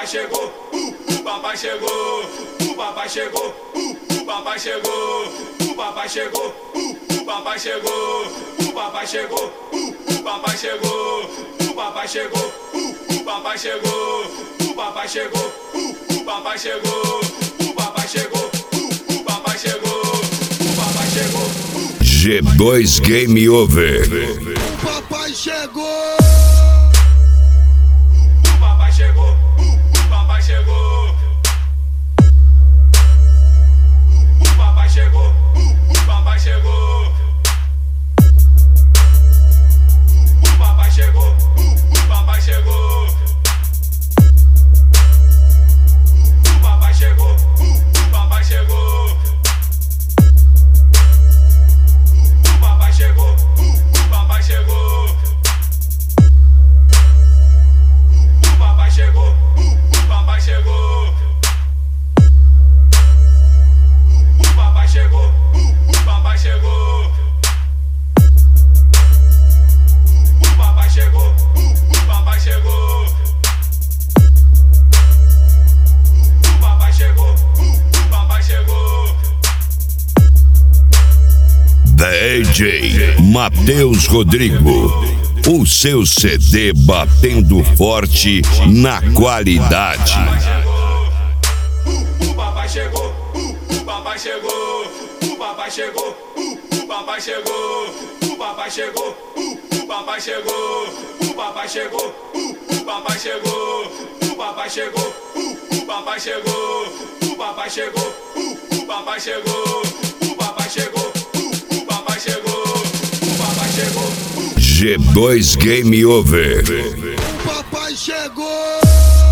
papai chegou, o papai chegou, o papai chegou, o papai chegou, o papai chegou, o papai chegou, o papai chegou, o papai chegou, o papai chegou, o papai chegou, o papai chegou, o papai chegou, o papai chegou, o papai chegou, o papai chegou. G2 Game Over. O papai chegou. O papai chegou, o papai chegou. O papai chegou, o papai chegou. O papai chegou, o papai chegou. O papai chegou, o papai chegou. O papai chegou, o papai chegou. O papai chegou, o papai chegou. O papai chegou, o papai chegou. O papai chegou, o papai chegou. O papai chegou, o papai chegou. DJ Matheus Rodrigo, o seu CD batendo forte na qualidade. O papai chegou, o papai chegou, o papai chegou, o papai chegou, o papai chegou, o papai chegou, o papai chegou, o papai chegou, o papai chegou, o papai chegou, o papai chegou, o papai chegou, o papai chegou, o papai chegou, o papai chegou. G2 Game Over. O papai chegou.